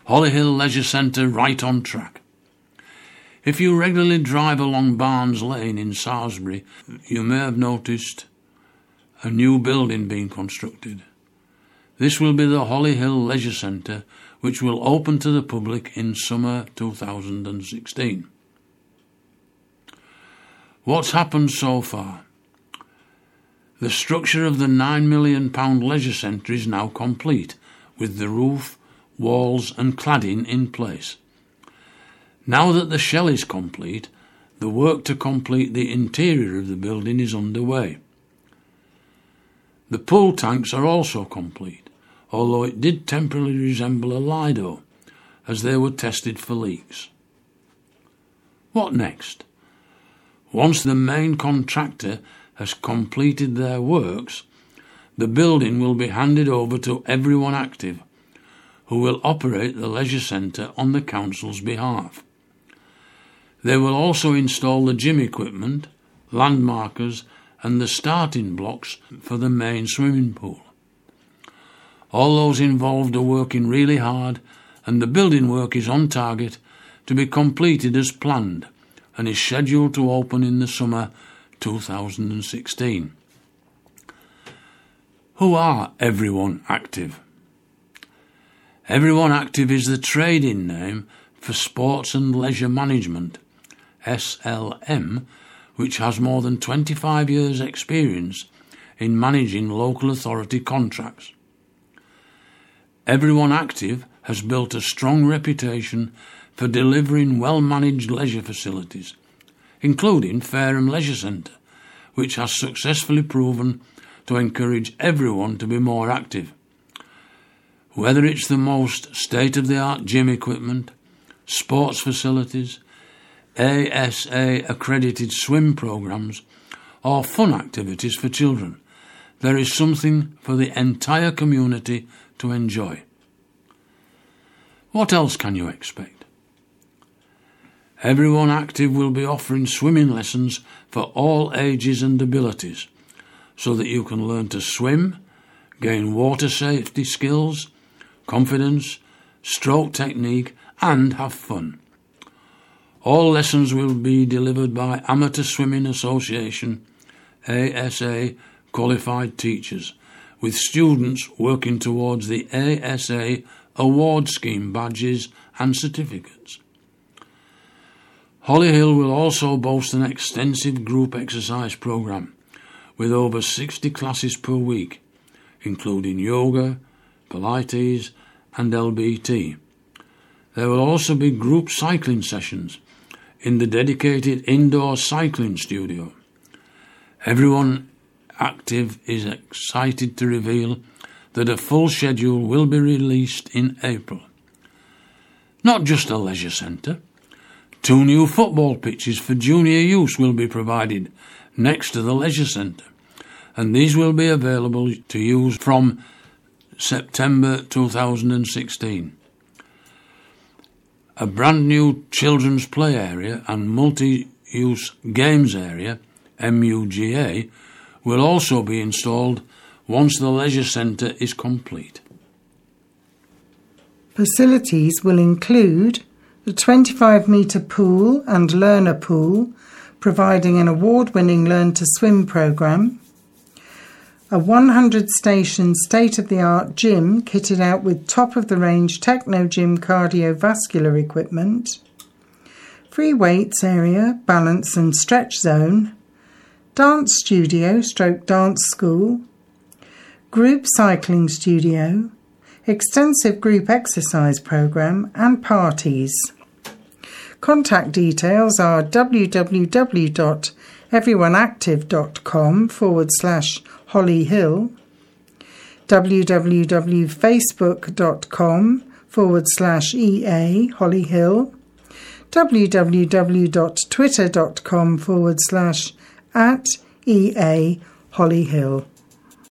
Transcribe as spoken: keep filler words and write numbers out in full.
Hollyhill Leisure Centre right on track. If you regularly drive along Barnes Lane in Salisbury, you may have noticed a new building being constructed. This will be the Hollyhill Leisure Centre, which will open to the public in summer two thousand sixteen. What's happened so far? The structure of the nine million pounds leisure centre is now complete, with the roof, walls and cladding in place. Now that the shell is complete, the work to complete the interior of the building is underway. The pool tanks are also complete, although it did temporarily resemble a Lido, as they were tested for leaks. What next? Once the main contractor has completed their works, the building will be handed over to Everyone Active, who will operate the leisure centre on the council's behalf. They will also install the gym equipment, landmarkers and the starting blocks for the main swimming pool. All those involved are working really hard, and the building work is on target to be completed as planned and is scheduled to open in the summer two thousand sixteen. Who are Everyone Active? Everyone Active is the trading name for Sports and Leisure Management, S L M, which has more than twenty-five years' experience in managing local authority contracts. Everyone Active has built a strong reputation for delivering well-managed leisure facilities, including Fareham Leisure Centre, which has successfully proven to encourage everyone to be more active. Whether it's the most state-of-the-art gym equipment, sports facilities, A S A-accredited swim programmes, or fun activities for children, there is something for the entire community to enjoy. What else can you expect? Everyone Active will be offering swimming lessons for all ages and abilities, so that you can learn to swim, gain water safety skills, confidence, stroke technique, and have fun. All lessons will be delivered by Amateur Swimming Association, A S A, qualified teachers, with students working towards the A S A award scheme badges and certificates. Hollyhill will also boast an extensive group exercise programme with over sixty classes per week, including yoga, Pilates and L B T. There will also be group cycling sessions in the dedicated indoor cycling studio. Everyone Active is excited to reveal that a full schedule will be released in April. Not just a leisure centre. Two new football pitches for junior use will be provided next to the leisure centre, and these will be available to use from September two thousand sixteen. A brand new children's play area and multi-use games area, M U G A, will also be installed once the leisure centre is complete. Facilities will include the twenty-five metre pool and learner pool, providing an award-winning Learn to Swim programme, a one hundred station state-of-the-art gym kitted out with top-of-the-range Techno-Gym cardiovascular equipment, free weights area, balance and stretch zone, dance studio stroke dance school, group cycling studio, extensive group exercise programme and parties. Contact details are www.everyoneactive.com forward slash Hollyhill, www.facebook.com forward slash EA Hollyhill, www.twitter.com forward slash at EA Hollyhill.